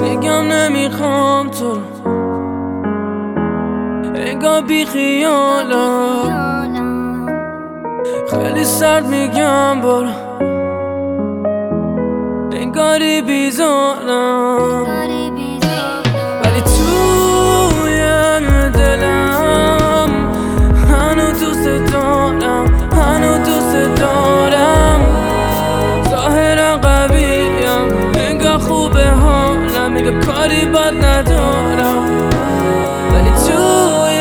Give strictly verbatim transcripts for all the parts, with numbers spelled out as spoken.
بگم نمیخوام تو، انگار بی خیالم، خیلی سرد میگم برو، انگاری بیزارم، ولی توی دلم هنو دوست دارم، هنو دوست دارم. ظاهرا قویم، انگار خوبه حالم، میگه کاری بد ندارم، ولی توی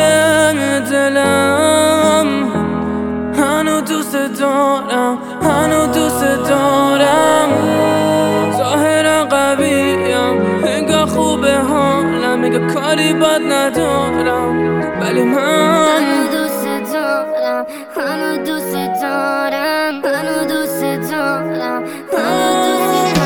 دلم هنو دوست دارم، هنو دوست دارم. ظاهرا قویم، انگار خوبه حالم، میگه کاری بد ندارم، ولی من هنو دوست دارم، هنو دوست دارم، هنو دوست دارم، هنو دوست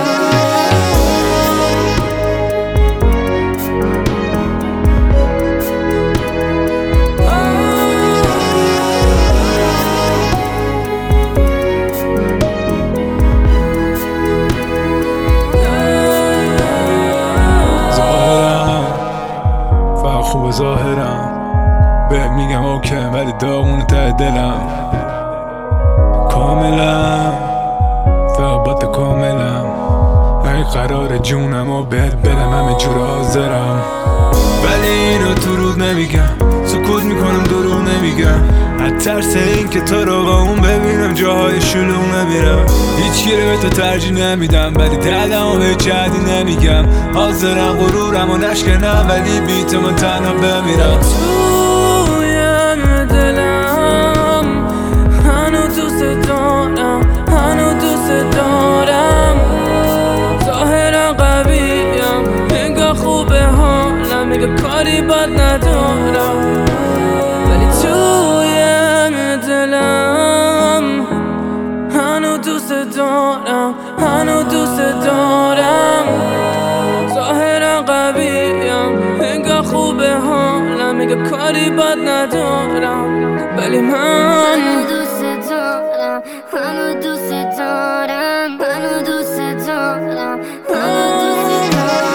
خوب ظاهرم به میگم اوکی، ولی داغون ته دلم کاملم، فقط با تو کاملم. ای قرار جونم و بهت بدم، همه جور حاضرم، ولی اینو تو رود نمیگم، سکوت میکنم دروغ نمیگم، از ترس این که تو رو با اون ببینم جاهای شلوغ نمیرم. هیچ گیره به تو ترجیح نمیدم، ولی دردم و به جدی نمیگم. حاضرم غرورم و نشکنم، ولی بی تو من تنها بمیرم. توی دلم هنو دوست دارم، هنو دوست دارم. ظاهرا قویم، انگار خوبه حالم، میگه کاری بد ندارم، ولی توی دلم هنو دوست دارم، هنو دوست دارم. ظاهرا قویم، انگار خوبه حالم، میگه کاری بد ندارم، ولی من هنو دوست دارم، هنو دوست دارم، هنو دوست دارم، هنو دوست دارم.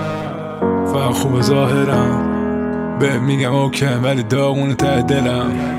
خوب ظاهرم به میگم اوکی، ولی داغون ته دلم